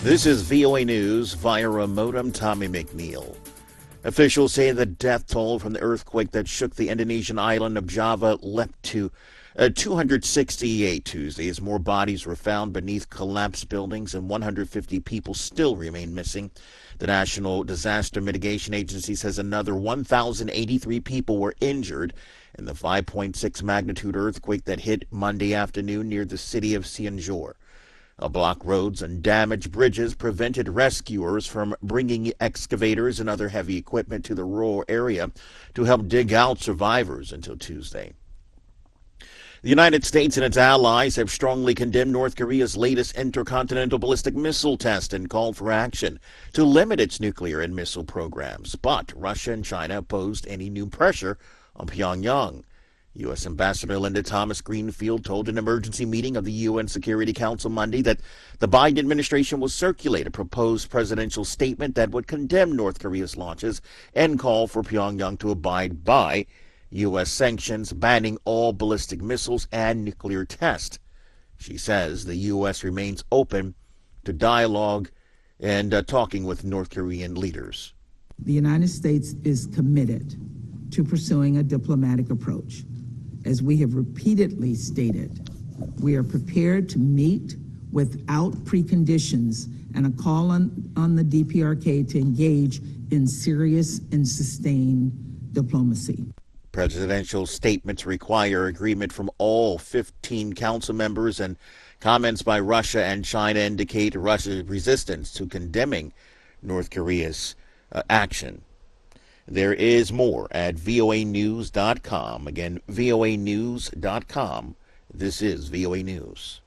This is VOA News via remote. I'm Tommy McNeil. Officials say the death toll from the earthquake that shook the Indonesian island of Java leapt to 268 Tuesday as more bodies were found beneath collapsed buildings and 150 people still remain missing. The National Disaster Mitigation Agency says another 1,083 people were injured in the 5.6 magnitude earthquake that hit Monday afternoon near the city of Cianjur. Blocked roads and damaged bridges prevented rescuers from bringing excavators and other heavy equipment to the rural area to help dig out survivors until Tuesday. The United States and its allies have strongly condemned North Korea's latest intercontinental ballistic missile test and called for action to limit its nuclear and missile programs. But Russia and China opposed any new pressure on Pyongyang. U.S. Ambassador Linda Thomas-Greenfield told an emergency meeting of the UN Security Council Monday that the Biden administration will circulate a proposed presidential statement that would condemn North Korea's launches and call for Pyongyang to abide by U.S. sanctions banning all ballistic missiles and nuclear tests. She says the U.S. remains open to dialogue and talking with North Korean leaders. The United States is committed to pursuing a diplomatic approach. As we have repeatedly stated, we are prepared to meet without preconditions and a call on the DPRK to engage in serious and sustained diplomacy. Presidential statements require agreement from all 15 council members, and comments by Russia and China indicate Russia's resistance to condemning North Korea's action. There is more at voanews.com. Again, voanews.com. This is VOA News.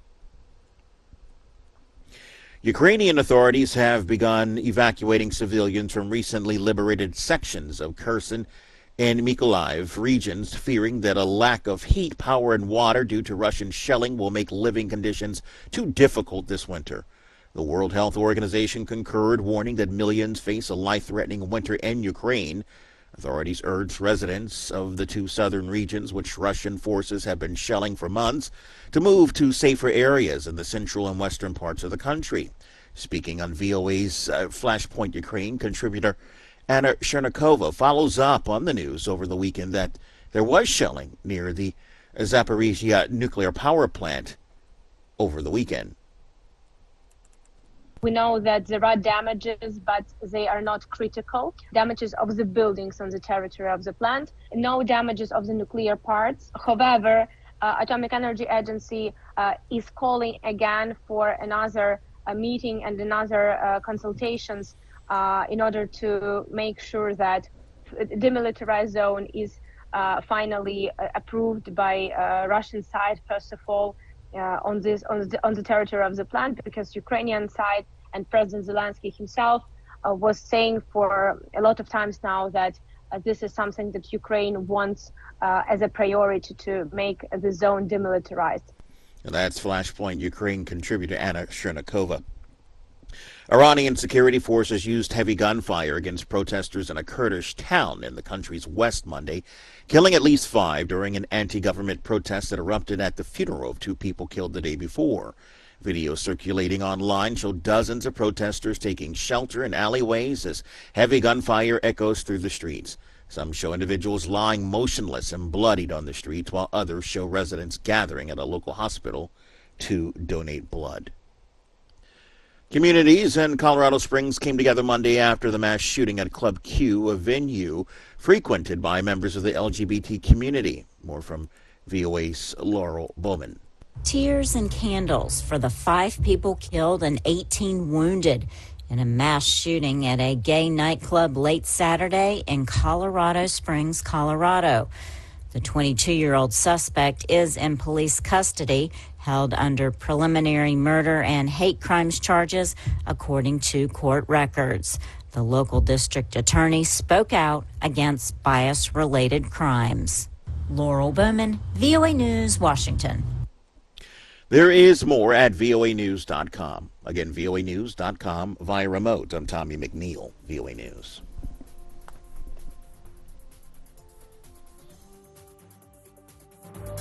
Ukrainian authorities have begun evacuating civilians from recently liberated sections of Kherson and Mykolaiv regions, fearing that a lack of heat, power, and water due to Russian shelling will make living conditions too difficult this winter. The World Health Organization concurred, warning that millions face a life-threatening winter in Ukraine. Authorities urged residents of the two southern regions, which Russian forces have been shelling for months, to move to safer areas in the central and western parts of the country. Speaking on VOA's Flashpoint Ukraine, contributor Anna Chernikova follows up on the news over the weekend that there was shelling near the Zaporizhia nuclear power plant over the weekend. We know that there are damages, but they are not critical. Damages of the buildings on the territory of the plant, no damages of the nuclear parts. However, Atomic Energy Agency is calling again for another meeting and another consultations in order to make sure that the demilitarized zone is finally approved by Russian side, first of all, on the territory of the plant, because Ukrainian side and President Zelensky himself was saying for a lot of times now that this is something that Ukraine wants as a priority to make the zone demilitarized. And that's Flashpoint Ukraine contributor Anna Chernikova. Iranian security forces used heavy gunfire against protesters in a Kurdish town in the country's west Monday, killing at least 5 during an anti-government protest that erupted at the funeral of 2 people killed the day before. Videos circulating online show dozens of protesters taking shelter in alleyways as heavy gunfire echoes through the streets. Some show individuals lying motionless and bloodied on the streets, while others show residents gathering at a local hospital to donate blood. Communities in Colorado Springs came together Monday after the mass shooting at Club Q, a venue frequented by members of the LGBT community. More from VOA's Laurel Bowman. Tears and candles for the 5 people killed and 18 wounded in a mass shooting at a gay nightclub late Saturday in Colorado Springs, Colorado. The 22-year-old suspect is in police custody, held under preliminary murder and hate crimes charges, according to court records. The local district attorney spoke out against bias-related crimes. Laurel Bowman, VOA News, Washington. There is more at voanews.com. Again, voanews.com via remote. I'm Tommy McNeil, VOA News.